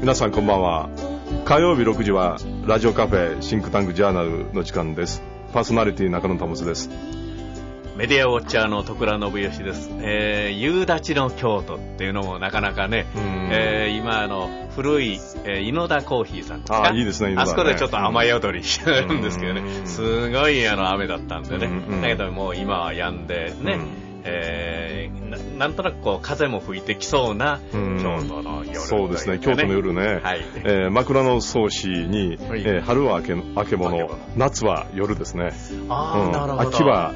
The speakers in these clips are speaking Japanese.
皆さんこんばんは。火曜日6時はラジオカフェシンクタンクジャーナルの時間です。パーソナリティ中野保です。 メディアウォッチャーの徳良信義です。夕立の京都っていうのもなかなかね、今古い、猪田コーヒーさんですか。 いいですね、猪田ね。 あそこでちょっと雨宿りしてるんですけどね、すごい雨だったんでね、だけどもう今は止んでね、なんとなくこう風も吹いてきそうな京都の夜、 そうですね、京都の夜ね、 はい、 枕草子に、春は明け物、夏は夜ですね。 なるほど。 秋は、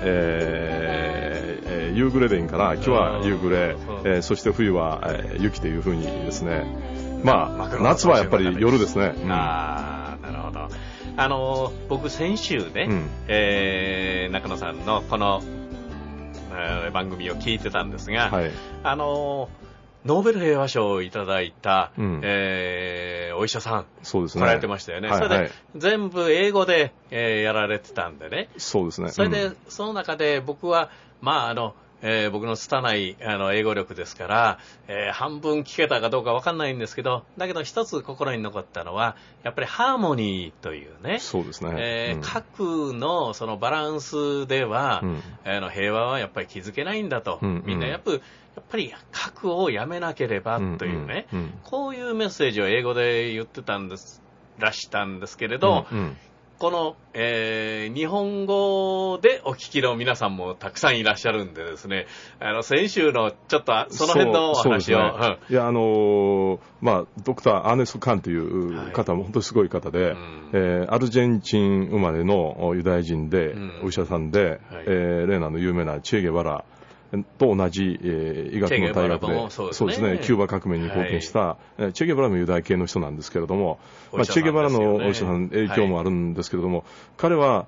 夕暮れでいいから、秋は夕暮れ、そして冬は、雪という風にですね、夏はやっぱり夜ですね。 なるほど。僕先週ね、中野さんのこの番組を聞いてたんですが、ノーベル平和賞をいただいた、お医者さん、 そうですね、 来られてましたよね。それで全部英語で、やられてたんでね。 そうですね。 それで、その中で僕は僕の拙い英語力ですから、半分聞けたかどうか分かんないんですけど、だけど一つ心に残ったのはやっぱりハーモニーというね。 そうですね、 核のそのバランスでは、平和はやっぱり築けないんだと、みんなやっぱり核をやめなければというね、こういうメッセージを英語で言ってたんですらしたんですけれど、この、日本語でお聞きの皆さんもたくさんいらっしゃるんでですね、先週のちょっとその辺のお話を。 いや、ドクター・アーネスト・カンという方も本当にすごい方で、アルゼンチン生まれのユダヤ人で、お医者さんで、例の有名なチェ・ゲバラと同じ、医学の大学で、そうですね、キューバ革命に貢献した、チェゲバラもユダヤ系の人なんですけれども、チェゲバラのお医者さん影響もあるんですけれども、彼は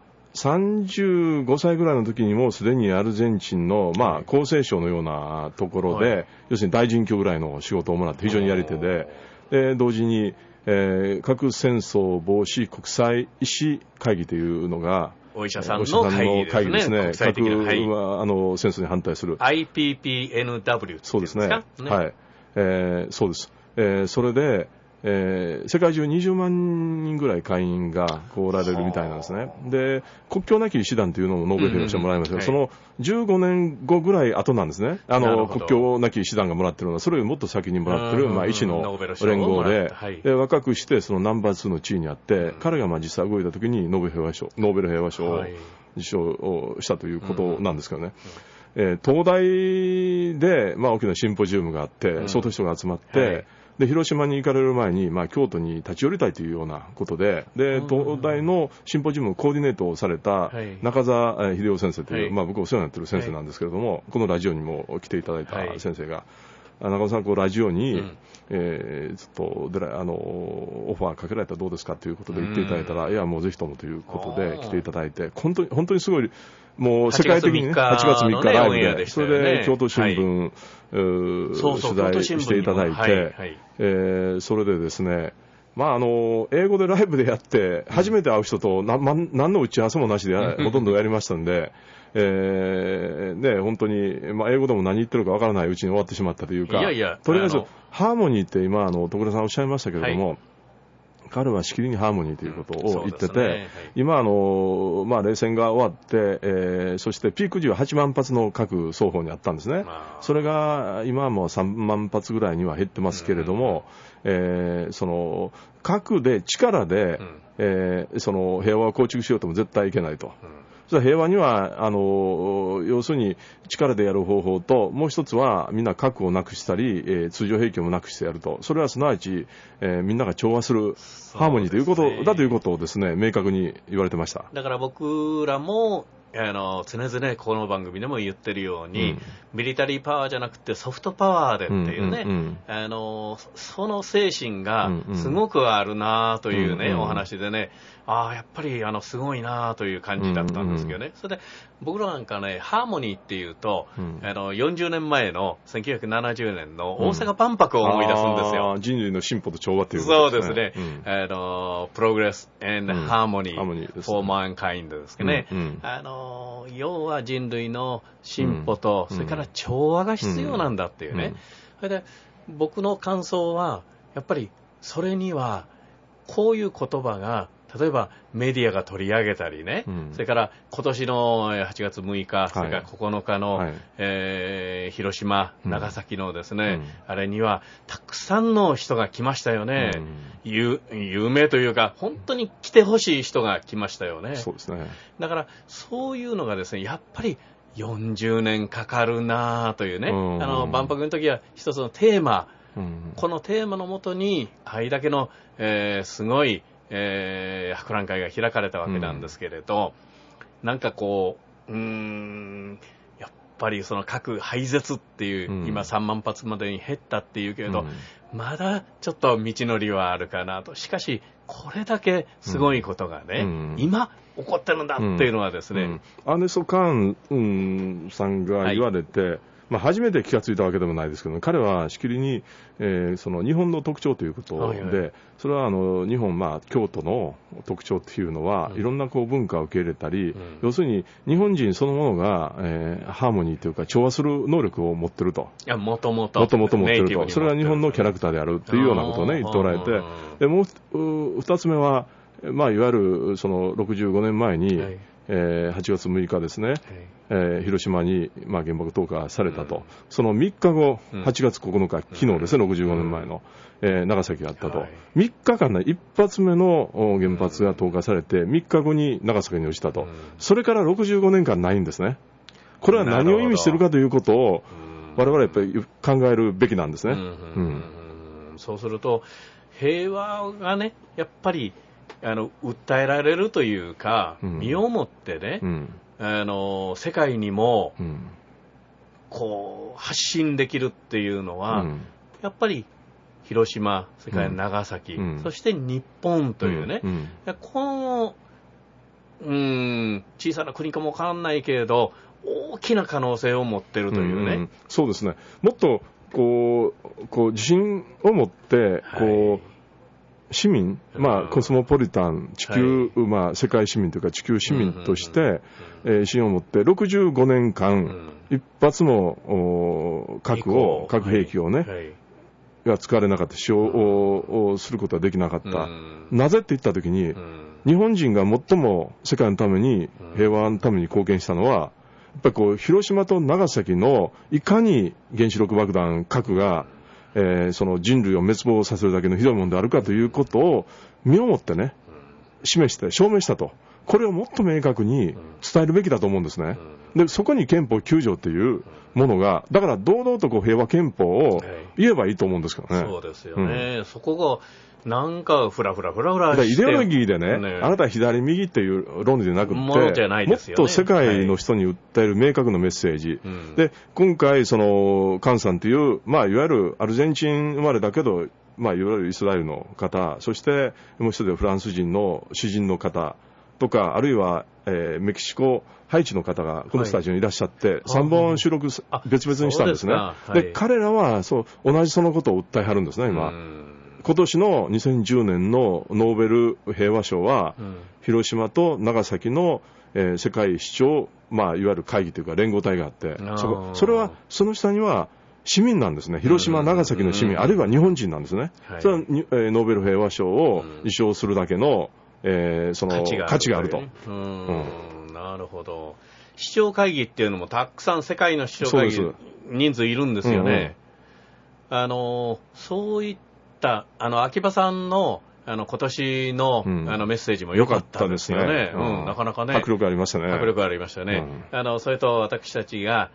35歳ぐらいの時にもうすでにアルゼンチンの、厚生省のようなところで、要するに大臣級ぐらいの仕事をもらって非常にやり手で、同時に、核戦争防止国際医師会議というのが、 お医者さんの会議ですね。 国際的な核は戦争に反対する IPPNW そうですね。はい。そうです。それで、世界中20万人ぐらい会員がおられるみたいなんですね。で、国境なき医師団というのもノーベル平和賞もらいましたが、その15年後ぐらい後なんですね。国境なき医師団がもらってるのは、それよりもっと先にもらってる、医師の連合で、若くしてそのナンバー2の地位にあって、彼が実際動いた時にノーベル平和賞を受賞したということなんですけどね。東大で、大きなシンポジウムがあって、相当人が集まって、で広島に行かれる前に、京都に立ち寄りたいというようなことで、東大のシンポジウムをコーディネートをされた中澤秀夫先生という、僕お世話になっている先生なんですけれども、このラジオにも来ていただいた先生が、中野さん、ラジオに、ちょっとオファーかけられたらどうですかということで言っていただいたら、いや、もうぜひともということで来ていただいて、本当にすごい、もう世界的にね、8月3日ライブで、それで京都新聞、取材していただいて、それでですね、英語でライブでやって、初めて会う人と何の打ち合わせもなしでほとんどやりましたんで、本当に、英語でも何言ってるかわからないうちに終わってしまったというか、とりあえず、ハーモニーって今、徳田さんおっしゃいましたけれども、彼はしきりにハーモニーということを言ってて、今冷戦が終わって、そしてピーク時は8万発の核双方にあったんですね。それが今はもう3万発ぐらいには減ってますけれども、その核で力で、その平和を構築しようとも絶対いけないと。平和には要するに力でやる方法と、もう一つはみんな核をなくしたり、通常兵器もなくしてやると。それはすなわち、みんなが調和するハーモニーということだということをですね、明確に言われてました。 だから僕らも常々この番組でも言ってるように、ミリタリーパワーじゃなくてソフトパワーでっていうね、その精神がすごくあるなというね、お話でね、やっぱりすごいなという感じだったんですけどね。それで僕らなんかね、ハーモニーっていうと、40年前の1970年の大阪万博を思い出すんですよ。 人類の進歩と調和っていうことですね。 そうですね。プログレス and harmony for mankind ですけどね。要は人類の進歩と、それから調和が必要なんだっていうね。それで僕の感想はやっぱりそれにはこういう言葉が例えばメディアが取り上げたりね、それから今年の8月6日、それから9日の、広島、長崎のですね、あれにはたくさんの人が来ましたよね。有名というか、本当に来てほしい人が来ましたよね。 そうですね。だからそういうのがですね、やっぱり40年かかるなというね、万博の時は一つのテーマ、このテーマのもとに、あれだけの、すごい博覧会が開かれたわけなんですけれど、なんかこう、やっぱりその核廃絶っていう、今3万発までに減ったっていうけれど、まだちょっと道のりはあるかなと。しかし、これだけすごいことがね、今起こってるんだっていうのはですね。 アーネスト・カーンさんが言われて、初めて気がついたわけでもないですけど、彼はしきりに、その日本の特徴ということで、それは日本、京都の特徴っていうのは、いろんなこう文化を受け入れたり、要するに日本人そのものが、ハーモニーというか調和する能力を持ってると。 もともと持ってると。それが日本のキャラクターであるっていうようなことをね、言っておられて、でもう二つ目は、いわゆるその65年前に、8月6日ですね、広島に、原爆投下されたと、その3日後、8月9日、昨日ですね、65年前の、長崎があったと、3日間ね、一発目の原発が投下されて、3日後に長崎に落ちたと、それから65年間ないんですね。これは何を意味しているかということを、我々はやっぱり考えるべきなんですね。 そうすると、平和がね、やっぱり、訴えられるというか、身をもってね、世界にも、こう発信できるっていうのは、やっぱり広島、それから長崎、そして日本というね、この、小さな国かもわからないけれど、大きな可能性を持ってるというね。 そうですね。もっとこう自信を持って市民、コスモポリタン、地球、世界市民というか地球市民として、自信を持って65年間、一発も核兵器をね、が使われなかった、使用をすることはできなかった。なぜって言ったときに、日本人が最も世界のために、平和のために貢献したのは、やっぱり広島と長崎のいかに原子力爆弾、核がその人類を滅亡させるだけのひどいものであるかということを身をもってね、証明したと。これをもっと明確に伝えるべきだと思うんですね。で、そこに憲法9条というものが、だから堂々と平和憲法を言えばいいと思うんですけどね。 そうですよね。そこが、なんかフラフラして。イデオロギーでね、あなたは左右っていう論理でなくて、もっと世界の人に訴える明確なメッセージ。で、今回、カンさんという、いわゆるアルゼンチン生まれだけど、いわゆるイスラエルの方、そしてもう一人でフランス人の詩人の方とか、あるいは、メキシコ、ハイチの方がこのスタジオにいらっしゃって、3本収録別々にしたんですね。で、彼らは同じそのことを訴えはるんですね、今。今年の2010年のノーベル平和賞は、広島と長崎の、世界市長、いわゆる会議というか連合体があって、それは、その下には市民なんですね。広島、長崎の市民、あるいは日本人なんですね。それは、ノーベル平和賞を受賞するだけの、その価値があると。 なるほど。市長会議っていうのもたくさん世界の市長会議人数いるんですよね。そういった秋葉さんの今年の、メッセージも良かったですよね。なかなかね。 迫力ありましたね。 迫力ありましたね。それと私たちが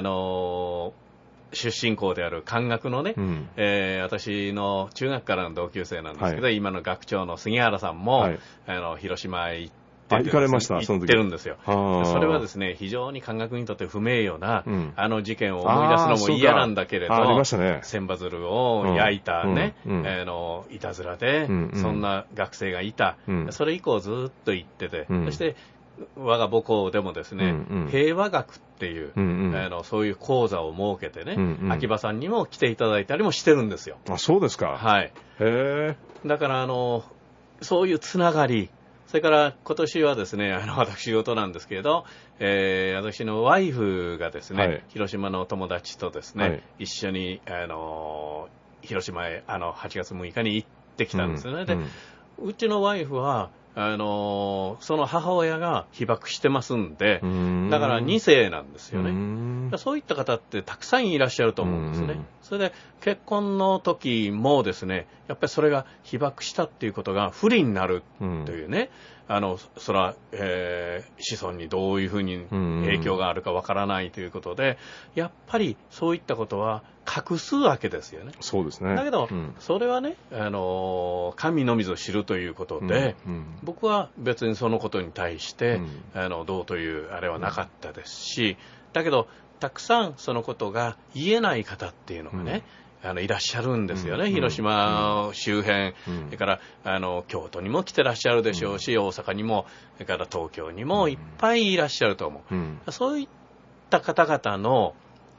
出身校である漢学のね、私の中学からの同級生なんですけど、今の学長の杉原さんも、広島へ行行かれました、 行ってるんですよ。それはですね、非常に漢学にとって不名誉な、事件を思い出すのも嫌なんだけれど、千羽鶴を焼いたね、いたずらで、そんな学生がいた。それ以降ずっと言ってて、そして我が母校でもですね、平和学っていう、そういう講座を設けてね、秋葉さんにも来ていただいたりもしてるんですよ。 あ、そうですか。 はい。 へー。だからそういうつながり、それから今年はですね、私事なんですけれど、私のワイフがですね、広島の友達とですね、一緒に広島へ8月6日に行っってきたんですよね。で、うちのワイフはその母親が被爆してますんで、だから2世なんですよね。そういった方ってたくさんいらっしゃると思うんですね。それで結婚の時もですね、やっぱりそれが被爆したっていうことが不利になるというね、それは、子孫にどういうふうに影響があるかわからないということで、やっぱりそういったことは隠すわけですよね。 そうですね。 だけど、それはね、神のみぞ知るということで、僕は別にそのことに対して、どうというあれはなかったですし、だけど、たくさんそのことが言えない方っていうのがね、いらっしゃるんですよね。広島周辺、それから京都にも来てらっしゃるでしょうし、大阪にも、それから東京にもいっぱいいらっしゃると思う。そういった方々の、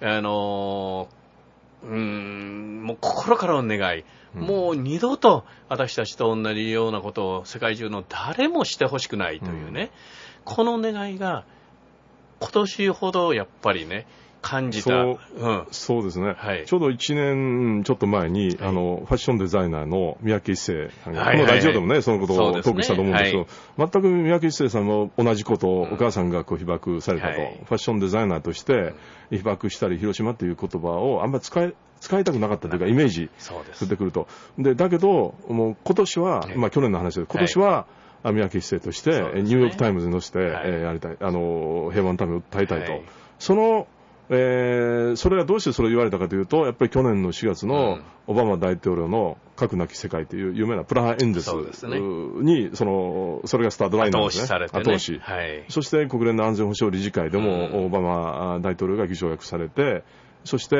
もう心からの願い、もう二度と私たちと同じようなことを世界中の誰もしてほしくないというね、この願いが今年ほどやっぱりね、感じた。 そうですね、ちょうど1年ちょっと前に、ファッションデザイナーの三宅一生さんが、このラジオでもね、そのことをトークしたと思うんですけど、全く三宅一生さんも同じことをお母さんが被爆されたと、ファッションデザイナーとして被爆したり広島という言葉をあんまり使いたくなかったというか、イメージ出てくると。で、だけど、もう今年は、去年の話で、今年は、三宅一生として、ニューヨークタイムズに載せて、やりたい、平和のために訴えたいと。それはどうしてそれを言われたかというと、やっぱり去年の4月のオバマ大統領の核なき世界という有名なプラハ演説に、それがスタートラインなんですね。後押し。そして国連の安全保障理事会でもオバマ大統領が議長役されて、そして、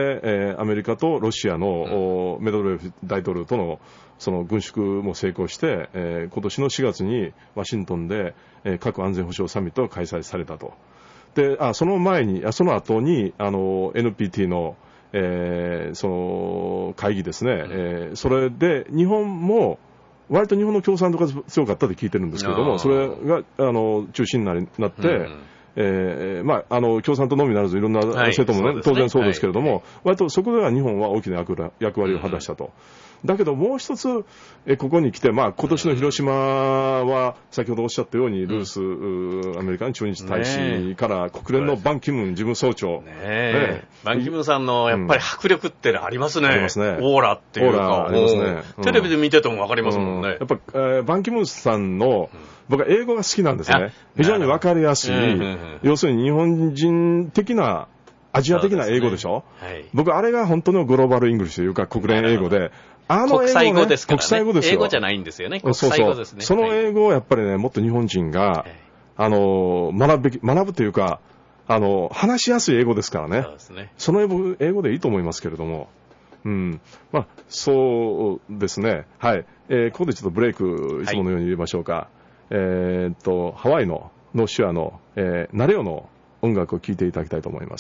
アメリカとロシアの、メドベージェフ大統領とのその軍縮も成功して、今年の4月にワシントンで、核安全保障サミットが開催されたと。で、その後に、NPT の、その会議ですね、それで日本も、割と日本の共産党が強かったと聞いてるんですけれども、それが、中心になって、共産党のみならずいろんな政党もね、当然そうですけれども、割とそこでは日本は大きな役割を果たしたと。だけどもう一つ、ここに来て、今年の広島は、先ほどおっしゃったように、ルース、アメリカの駐日大使から国連のバン・キムン事務総長。 バン・キムンさんのやっぱり迫力ってありますね。 ありますね。 オーラっていうか、 ありますね。 テレビで見ててもわかりますもんね。 やっぱ、バン・キムンさんの、僕は英語が好きなんですね。非常にわかりやすい、要するに日本人的な、アジア的な英語でしょ。僕、あれが本当のグローバルイングリッシュというか国連英語で、 国際語ですからね。 国際語ですよ。 英語じゃないんですよね。国際語ですね。 その英語をやっぱりね、もっと日本人が、学ぶというか、話しやすい英語ですからね。そうですね。その英語でいいと思いますけれども。そうですね。はい。ここでちょっとブレイク、いつものように入れましょうか。ハワイのノーシュアの、ナレオの音楽を聴いていただきたいと思います。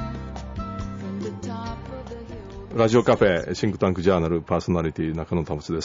ラジオカフェシンクタンクジャーナルパーソナリティ中野保です。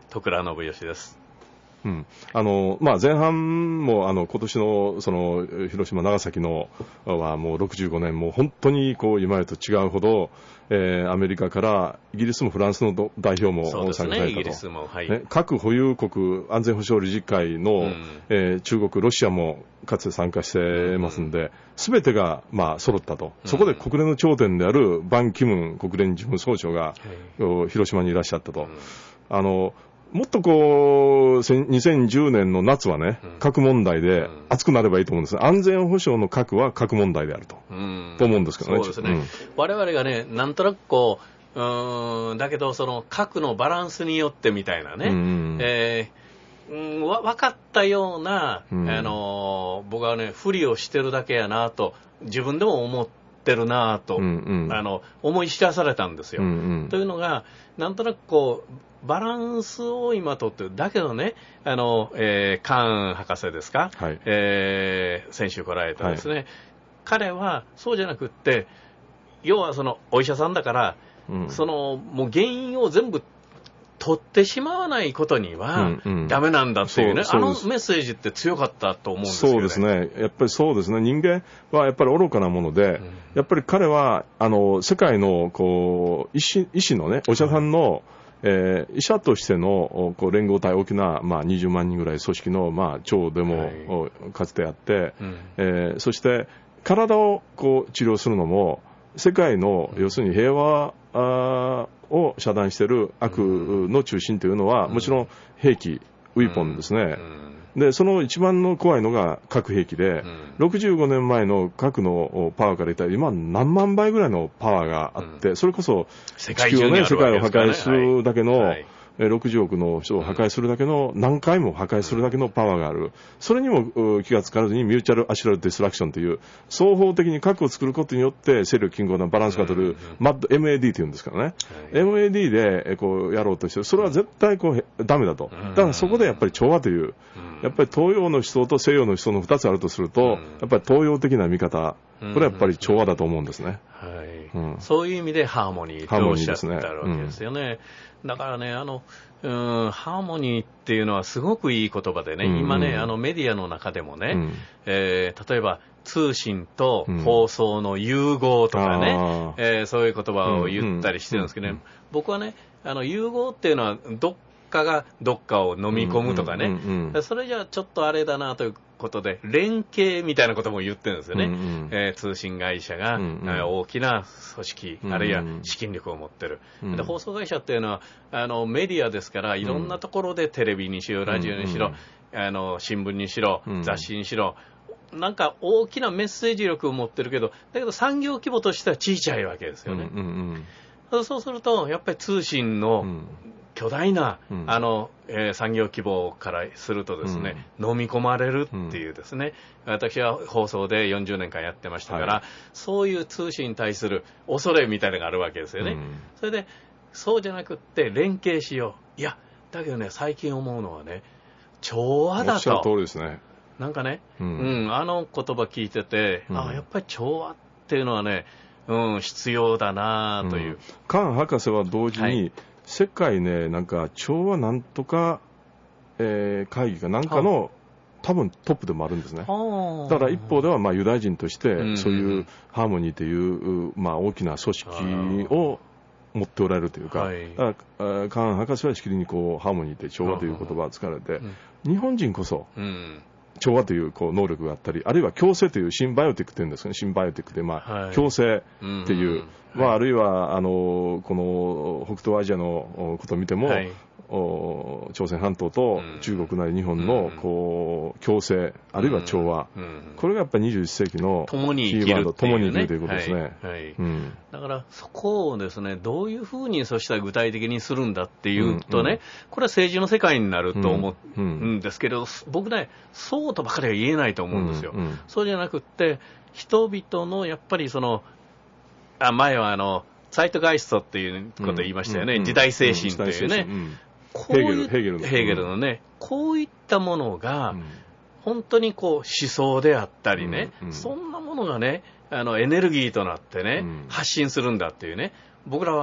戸倉信義です。 前半も今年のその広島、長崎のはもう65年、もう本当にこう今までと違うほど、アメリカからイギリスもフランスの代表も参加されたと。 イギリスも、はい、 核保有国安全保障理事会の、中国、ロシアもかつて参加してますんで、すべてが揃ったと。そこで国連の頂点であるバン・キムン国連事務総長が、広島にいらっしゃったと。もっとこう、2010年の夏はね、核問題で熱くなればいいと思うんです。安全保障の核は核問題であると思うんですけどね。 そうですね。我々がね、なんとなくこう、だけどその核のバランスによってみたいなね、分かったような、僕はね、不利をしてるだけやなと、自分でも思ってるなと、思い知らされたんですよ。というのが、なんとなくこう、バランスを今とってる。だけどね、カーン博士ですか、はい、先週来られたですね、はい、彼はそうじゃなくって、要はそのお医者さんだから、そのもう原因を全部取ってしまわないことにはダメなんだっていうね、あのメッセージって強かったと思うんですよね。 そうですね。やっぱりそうですね。人間はやっぱり愚かなもので、やっぱり彼は世界のこう医師のね、お医者さんの、医者としてのこう連合体、大きな、20万人ぐらい組織の、長でも、かつてあって、そして体をこう治療するのも世界の要するに平和を遮断している悪の中心というのは、もちろん兵器、ウィポンですね。で、その一番の怖いのが核兵器で、65年前の核のパワーから言ったら、今何万倍ぐらいのパワーがあって、それこそ地球をね、世界を破壊するだけの、60億の人を破壊するだけの、何回も破壊するだけのパワーがある。それにも気がつかずにミューチャルアシュラルディストラクションという、双方的に核を作ることによって勢力均衡なバランスが取る、MAD というんですからね。MAD でこうやろうとしてる。それは絶対こうダメだと。だからそこでやっぱり調和という、やっぱり東洋の思想と西洋の思想の2つあるとすると、やっぱり東洋的な見方、これはやっぱり調和だと思うんですね。 そういう意味でハーモニーとおっしゃってあるわけですよね。だからね、ハーモニーっていうのはすごくいい言葉でね、今ね、メディアの中でもね、例えば通信と放送の融合とかね、そういう言葉を言ったりしてるんですけどね、僕はね、融合っていうのはどっかがどっかを飲み込むとかね、それじゃちょっとあれだなということで、連携みたいなことも言ってるんですよね。通信会社が、大きな組織、あるいは資金力を持ってる。で、放送会社っていうのは、メディアですから、いろんなところでテレビにしろ、ラジオにしろ、新聞にしろ、雑誌にしろ、なんか大きなメッセージ力を持ってるけど、だけど産業規模としては小さいわけですよね。そうすると、やっぱり通信の巨大な、産業規模からするとですね、飲み込まれるっていうですね、私は放送で40年間やってましたから、そういう通信に対する恐れみたいなのがあるわけですよね。それで、そうじゃなくって連携しよう。いや、だけどね、最近思うのはね、調和だと。おっしゃる通りですね。なんかね、あの言葉聞いてて、やっぱり調和っていうのはね、必要だなという。 カーン博士は同時に、世界ね、なんか調和なんとか、会議かなんかの多分トップでもあるんですね。だから一方ではユダヤ人としてそういうハーモニーという大きな組織を持っておられるというか、だからカーン博士はしきりにこうハーモニーと調和という言葉を使われて、日本人こそ調和という能力があったり、あるいは共生というシンバイオティックというんですね。シンバイオティックで共生っていう、あるいはこの北東アジアのことを見ても、朝鮮半島と中国なり日本の共生、あるいは調和、これがやっぱり21世紀の共に生きるということですね。 だからそこをですね、どういうふうにそうしたら具体的にするんだっていうとね、これは政治の世界になると思うんですけど、僕ね、そうとばかりは言えないと思うんですよ。そうじゃなくって、人々のやっぱりその、前はツァイトガイストっていうことを言いましたよね。時代精神というね。 ヘーゲルのね、こういったものが、本当に思想であったりね、そんなものがね、エネルギーとなってね、発信するんだっていうね、僕らは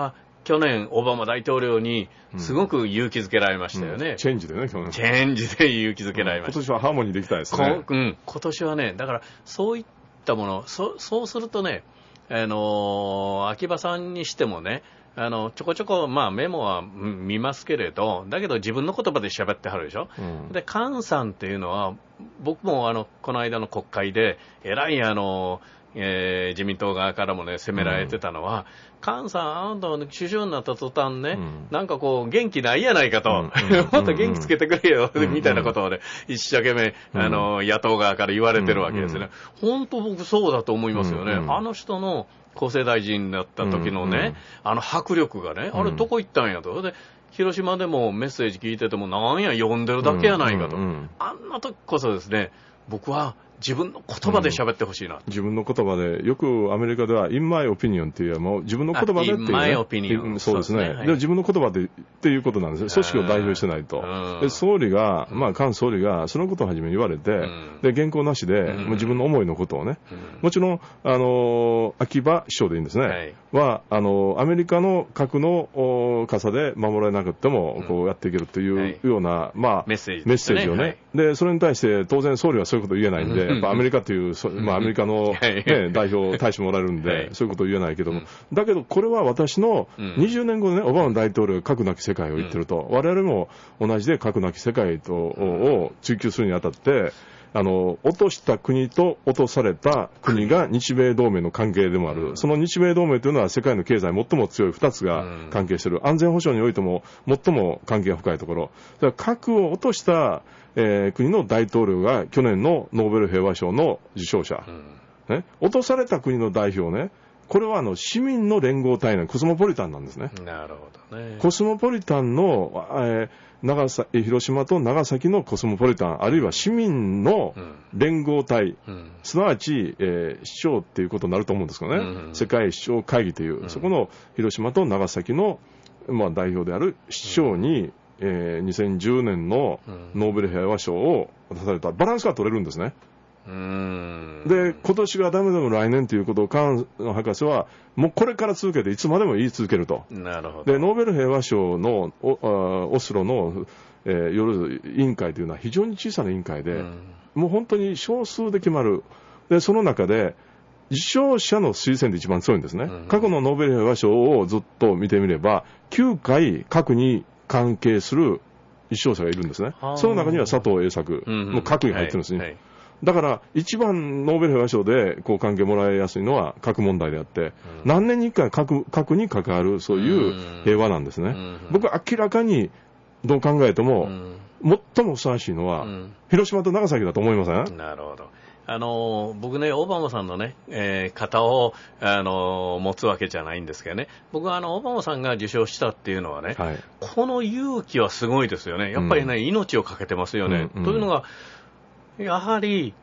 去年オバマ大統領にすごく勇気づけられましたよね。 チェンジでね、去年。 チェンジで勇気づけられました。 今年はハーモニーできたですね。 今年はね、だからそういったもの、そうするとね、秋葉さんにしてもね、ちょこちょこ、メモは見ますけれど、だけど自分の言葉で喋ってはるでしょ。で、菅さんっていうのは、僕もこの間の国会で、えらい自民党側からもね、責められてたのは、菅さん、あんたは首相になった途端ね、なんかこう、元気ないやないかと、もっと元気つけてくれよ、みたいなことをね、一生懸命、野党側から言われてるわけですね。本当僕そうだと思いますよね。あの人の厚生大臣になった時のね、迫力がね、あれどこ行ったんやと。で広島でもメッセージ聞いてても、なんや読んでるだけやないかと。あんな時こそですね、僕は自分の言葉で喋ってほしいな、 自分の言葉で、よくアメリカでは in my opinion っていうもう自分の言葉でっていう、ね、 in my opinion そうですね、で自分の言葉でっていうことなんですよ。組織を代表してないと。で総理が、菅総理がそのことを初めに言われて、で原稿なしで、もう自分の思いのことをね、もちろん秋葉首相でいいんですね、はアメリカの核の傘で守られなくてもこうやっていけるというような、 メッセージをね、でそれに対して当然総理はそういうことを言えないんで、やっぱアメリカという、アメリカの、代表、大使もらえるんで、そういうことを言えないけども、だけどこれは私の20年後のね、オバマ大統領が核なき世界を言ってると、我々も同じで核なき世界を追求するにあたって、落とした国と落とされた国が日米同盟の関係でもある。その日米同盟というのは世界の経済最も強い2つが関係している。安全保障においても最も関係が深いところ。だから核を落とした国の大統領が去年のノーベル平和賞の受賞者、ね、落とされた国の代表ね、これは市民の連合体のコスモポリタンなんですね。 なるほどね。 コスモポリタンの、広島と長崎のコスモポリタン、あるいは市民の連合体、すなわち、市長っていうことになると思うんですけどね、世界市長会議という、そこの広島と長崎の、代表である市長に、2010年のノーベル平和賞を渡された。バランスが取れるんですね。で、今年がダメでも来年ということを菅博士はもうこれから続けていつまでも言い続けると。 なるほど。 で、ノーベル平和賞のオスロの、夜委員会というのは非常に小さな委員会で、もう本当に少数で決まる。で、その中で受賞者の推薦で一番強いんですね。過去のノーベル平和賞をずっと見てみれば9回核に関係する受賞者がいるんですね。その中には佐藤栄作も核に入ってるんですね。だから一番ノーベル平和賞でこう関係もらいやすいのは核問題であって、何年に1回核に関わるそういう平和なんですね。僕は明らかにどう考えても最もふさわしいのは広島と長崎だと思いません？ なるほど。僕ね、オバマさんのね、肩を、持つわけじゃないんですけどね、僕はオバマさんが受賞したっていうのはね、この勇気はすごいですよね。やっぱりね、命をかけてますよね。というのが、やはり、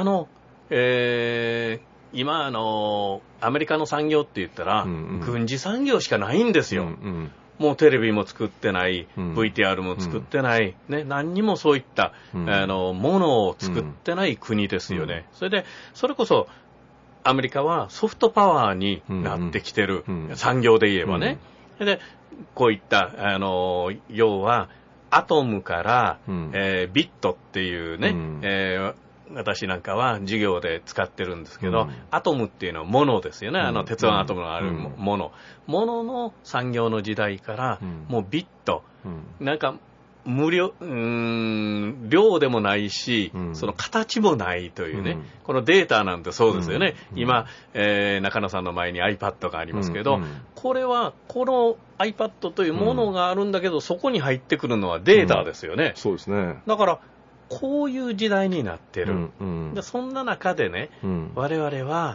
今、アメリカの産業って言ったら、軍事産業しかないんですよ。もうテレビも作ってない、VTR も作ってない、ね、何にもそういった、ものを作ってない国ですよね。それで、それこそ、アメリカはソフトパワーになってきてる、産業で言えばね。で、こういった、要は、アトムから、ビットっていうね、私なんかは授業で使ってるんですけど、アトムっていうのはものですよね。鉄腕アトムのあるもの。ものの産業の時代から、もうビット、なんか無料、量でもないし、その形もないというね、このデータなんてそうですよね。今、中野さんの前に iPad がありますけど、これは、この iPad というものがあるんだけど、そこに入ってくるのはデータですよね。 そうですね。 だから、こういう時代になってる。でそんな中でね、我々は、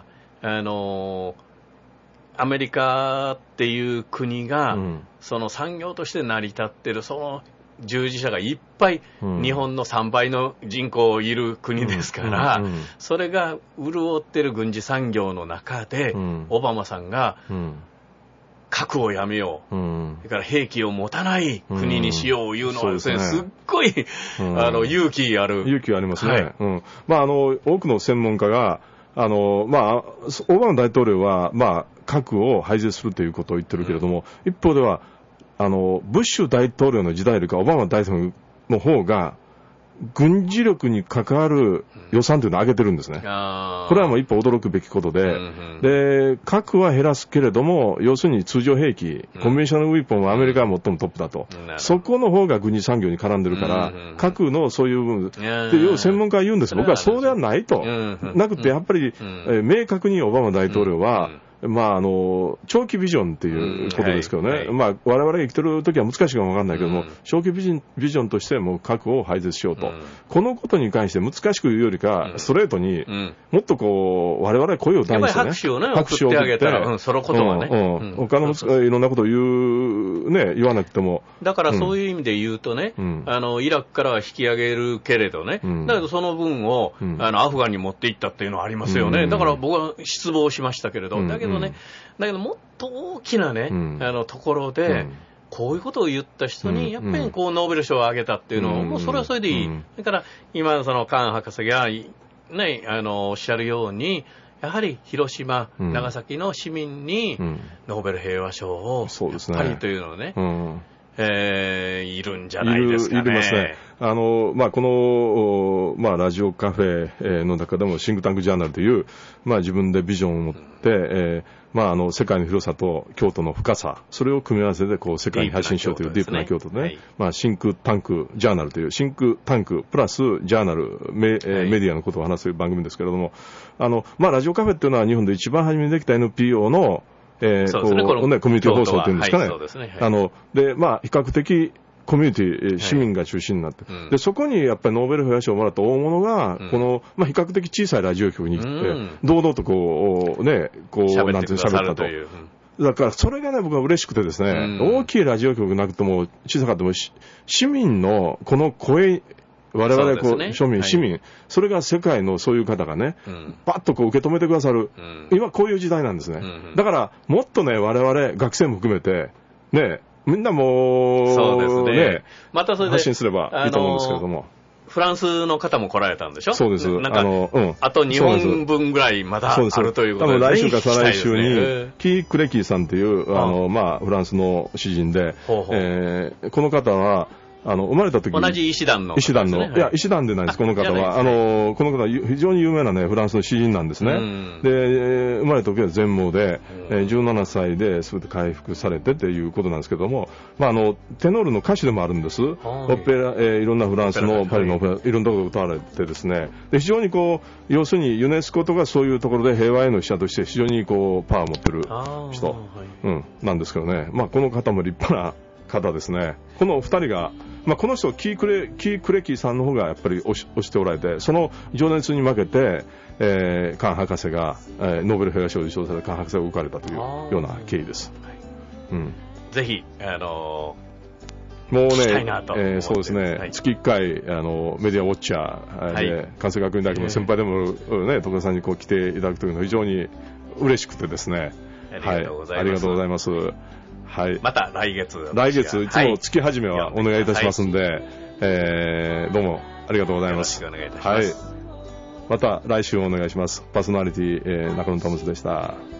アメリカっていう国が、その産業として成り立ってる、その従事者がいっぱい、日本の3倍の人口いる国ですから、それが潤ってる軍事産業の中で、オバマさんが、核をやめよう、それから兵器を持たない国にしよういうのはですね、すっごい、勇気ある。 勇気ありますね。多くの専門家が、 オバマ大統領は、核を廃絶するということを言ってるけれども、一方では、ブッシュ大統領の時代よりか、オバマ大統領の方が、軍事力に関わる予算というのを上げてるんですね。これはもう一歩驚くべきことで、で、核は減らすけれども、要するに通常兵器、コンベンショナルウィーポンはアメリカが最もトップだと。そこの方が軍事産業に絡んでるから、核のそういう部分、っていう専門家は言うんです。僕はそうではないと。なくて、やっぱり、明確にオバマ大統領は、長期ビジョンっていうことですけどね、我々が生きてる時は難しいかもわかんないけども、長期ビジョンとしても核を廃絶しようと、このことに関して難しく言うよりか、ストレートにもっとこう、我々は声を大にしてね、 拍手をね、送ってあげたら、そのことはね、 他のいろんなことを言わなくても。 だからそういう意味で言うとね、イラクからは引き上げるけれどね、だけどその分をアフガンに持っていったっていうのはありますよね。だから僕は失望しましたけれど、だけどもっと大きなね、ところで、こういうことを言った人に、やっぱりこうノーベル賞をあげたっていうのを、もうそれはそれでいい。だから、今、そのカーン博士が、ね、おっしゃるように、やはり広島、長崎の市民に、ノーベル平和賞を、やっぱりというのをね、いるんじゃないですかね。いますね。 この、ラジオカフェの中でもシンクタンクジャーナルという、自分でビジョンを持って、世界の広さと京都の深さ、それを組み合わせてこう世界に発信しようというディープな京都でね、シンクタンクジャーナルという、シンクタンクプラスジャーナル、メディアのことを話す番組ですけれども、ラジオカフェっていうのは日本で一番初めにできた NPO のコミュニティ放送というんですかね。で、比較的コミュニティ、市民が中心になって、で、そこにやっぱりノーベル平和賞をもらった大物が、この、比較的小さいラジオ局に行って、堂々とこう、ね、なんていう喋ったと。だから、それがね、僕は嬉しくてですね、大きいラジオ局なくても、小さかっても、市民のこの声、我々、市民、それが世界のそういう方がね、パッと受け止めてくださる。今こういう時代なんですね。だから、もっとね、我々、学生も含めて、ね、みんなもそうですね。またそれで発信すればいいと思うんですけれども。 フランスの方も来られたんでしょ？ そうです。 なんか、あと2本分ぐらいまだあるということで、 多分来週か再来週に、キー・クレキーさんという、フランスの詩人で、この方は、生まれた時に。 同じ医師団の。 医師団の。いや、医師団でないです、この方は。この方は非常に有名なね、フランスの詩人なんですね。で、生まれた時は全盲で、17歳で全て回復されてっていうことなんですけども、テノールの歌手でもあるんです。オペラ、いろんなフランスのパリのオペラ、いろんなところで歌われてですね、で、非常に要するにユネスコとかそういうところで平和への使者として非常にパワーを持ってる人、なんですけどね。この方も立派な方ですね。この二人が、この人、キー・クレキーさんの方がやっぱり推しておられて、その情熱に負けて、カーン博士が、ノーベル平和賞を受賞されたカーン博士が動かれたというような経緯です。 ぜひ、 もうね、そうですね、月1回、メディアウォッチャーで、関西学院大学の先輩でもね、徳田さんに来ていただくというのは非常に嬉しくてですね。 ありがとうございます。 はい。 また来月、 いつも月始めはお願いいたしますんで、どうもありがとうございます。 よろしくお願いいたします。 また来週お願いします。パーソナリティ、中野タムスでした。